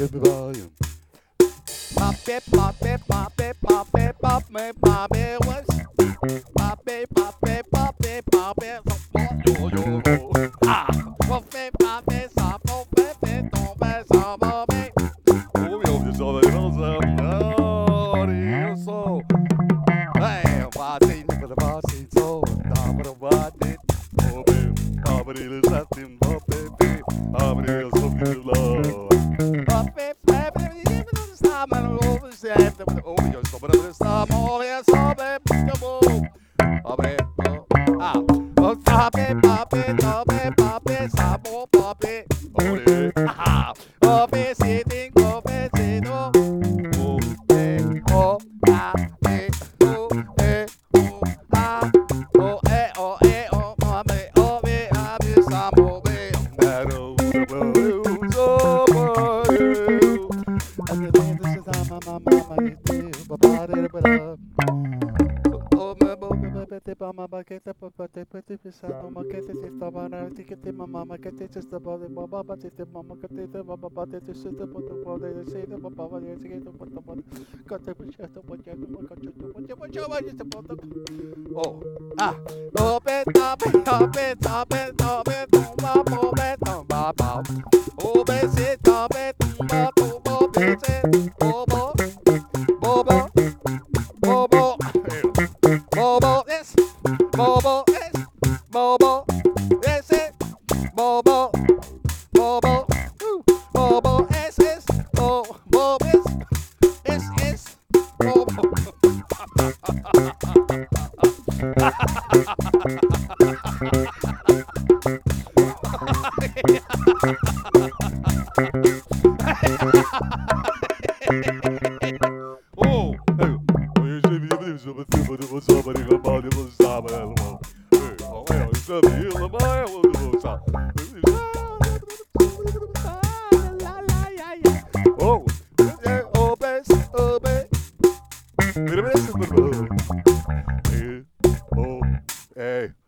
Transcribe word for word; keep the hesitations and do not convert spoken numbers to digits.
volume. Pop it, pop it, pop it, pop it, pop it, pop it, what's pop it, pop it, pop it, pop it, yo yo yo. Ah, pop it, pop it, stop, pop it, don't pass, stop, pop it. Oh, yo, just all the hills up. Oh, the so. Hey, party, for the party, so top of the party. Oh, baby, party is nothing, pop it, party is something to love. Pop it, pop it, stop, and over the set. Oh, you're stopping at the stop. Oh, yes, stop it, come pop it, ah, oh, pop it, pop it, pop it, pop it, stop, oh, pop it, oh, yeah, ah, pop it, sitting, pop it, sitting, oh, oh, eh, oh, ah, eh, oh, eh, oh, ah, oh, eh, oh, eh, oh, pop it, oh, eh, ah, eh, stop, oh, eh, that, oh, oh, so, oh, I can name this is my mama, my baby, my body, but uh. Oh, my baby, baby, mama, bucket, papa, papa, papa, market, mama, ticket, mama, market, just the body, mama, but it's the mama, cut it, mama, but it is the body, they say the papa, they say the body, cut the shut up, what you got to do, what you what you want to put. Oh, ah, oh, bet, top it, top it, top it, top it, mama, bet, mama, oh, bet, it, top it, mama, oh, bet, it, oh, bobo, bobo, bobo. Bobo, yes, Bobo, yes, Bobo, yes, yes, Bobo, Bobo, woo, Bobo, yes, yes, Bobo, Bobo, yes, yes, yes, Bobo. Oh, hey. Somebody somebody will stop it. Oh, well, it's a deal of my will stop. Oh, oh, best, oh, best. Oh, hey.